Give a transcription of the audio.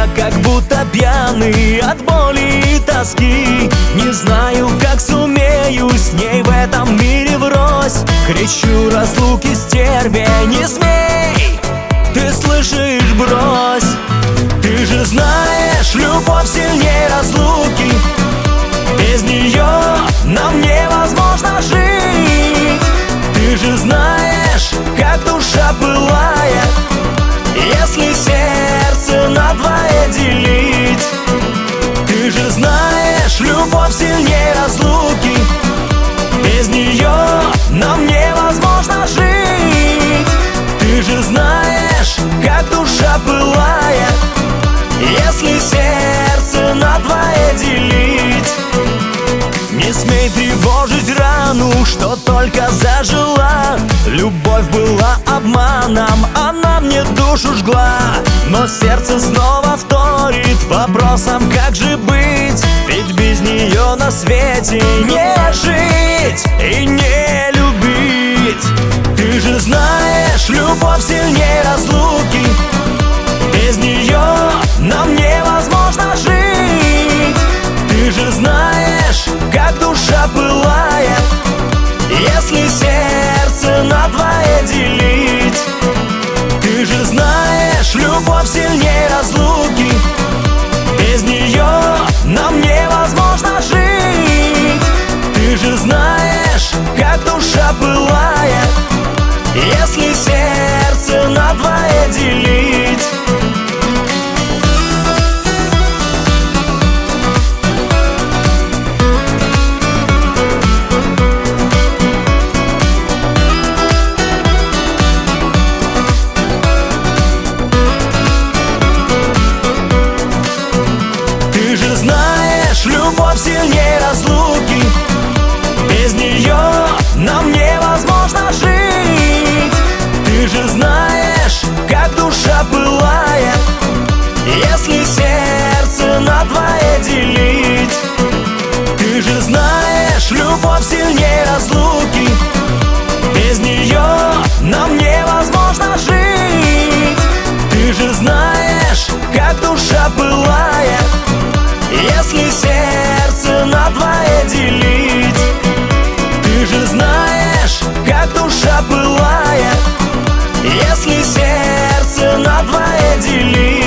как будто пьяный от боли и тоски. Не знаю, как сумею с ней в этом мире врозь. Кричу разлуки стерве, не смей, ты слышишь, брось. Ты же знаешь, любовь сильнее разлуки. Без нее нам невозможно жить. Ты же знаешь, как душа пылает, если сердце надвое делить. Ты же знаешь, любовь сильнее разлуки. Без нее нам невозможно жить. Ты же знаешь, как душа пылает, если сердце надвое делить. Не смей тревожить рану, что только зажила. Любовь была обманом, она мне душу жгла. Но сердце снова вторит вопросом, как же быть. Ведь без нее на свете не жить и не любить. Ты же знаешь, любовь сильнее разлуки. Без нее нам невозможно жить. Ты же знаешь, как душа пылает, если сердце надвое делить. Ты же знаешь, любовь сильнее разлуки. Без нее нам невозможно жить. Ты же знаешь, как душа пылает, если сердце надвое делить. Ты же знаешь, любовь сильнее разлуки. Без нее нам невозможно жить. Ты же знаешь, как душа пылает, если сердце надвое делить. Ты же знаешь, любовь сильнее разлуки. Без нее нам невозможно жить. Ты же знаешь, как душа пылает, если сердце надвое делить. Ты же знаешь, как душа пылает, если сердце надвое делить.